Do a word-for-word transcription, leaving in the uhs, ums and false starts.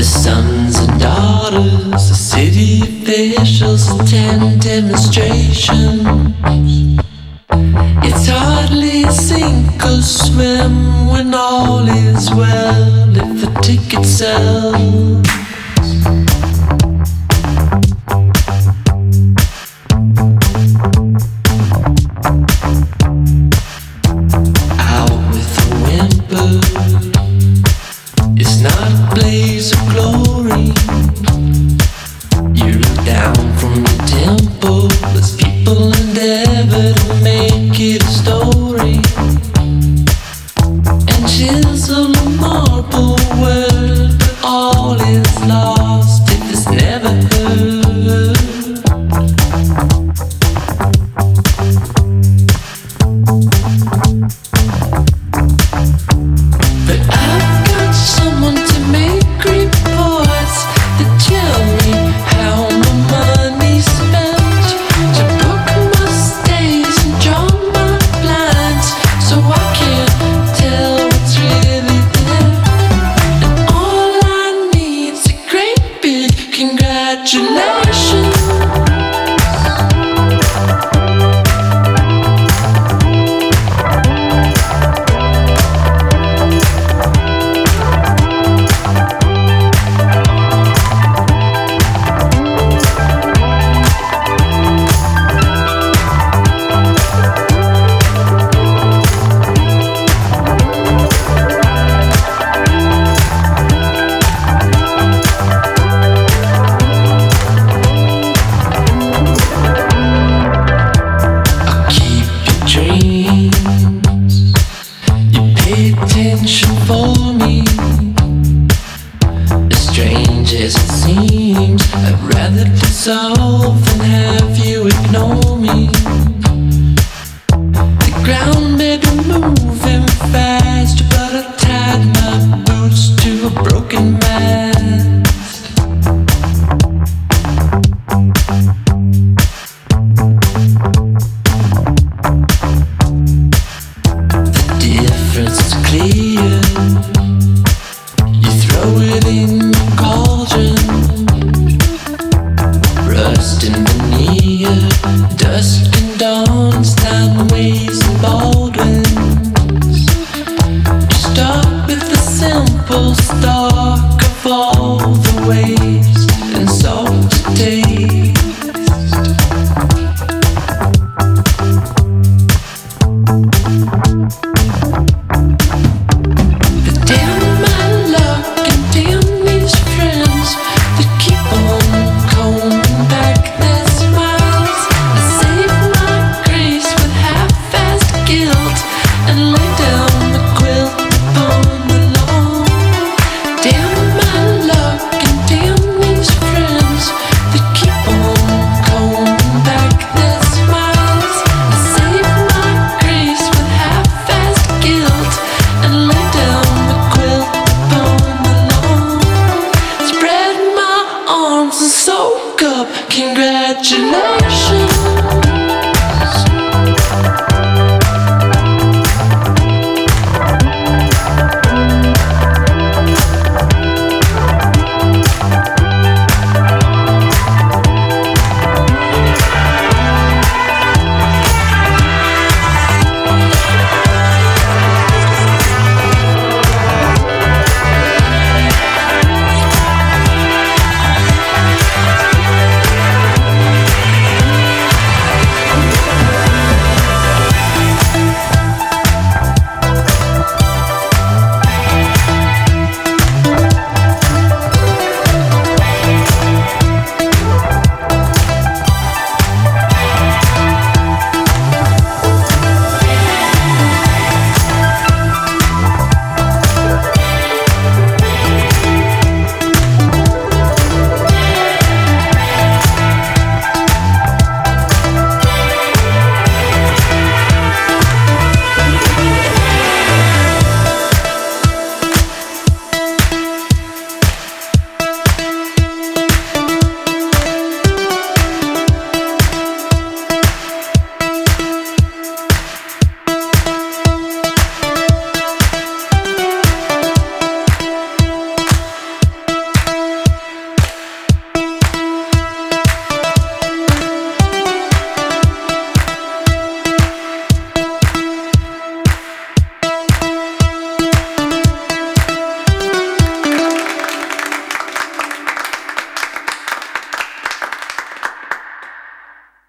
The sons and daughters, the city officials attend demonstration. It's hardly sink or swim when all is well if the ticket sells. Out with a whimper, it's not a blaze of glory. You look down from the temple as people endeavor to make it a story and chisel a marble word, but all is lost if it's never heard. But I've got someone to make reports that tell me how my money's spent, to book my stays and draw my blinds, so I can tell what's really there. And all I need's a great big congratulations. Attention for me, as strange as it seems, I'd rather dissolve than have you ignore me. The ground may be moving fast, but I tied my boots to a broken mast. The difference is clear. You throw it in your cauldron, rust and veneer, dusk and dawn, Steinways and Baldwins. You start with the simple stock of all the waste and salt to taste. Soak up, congratulations.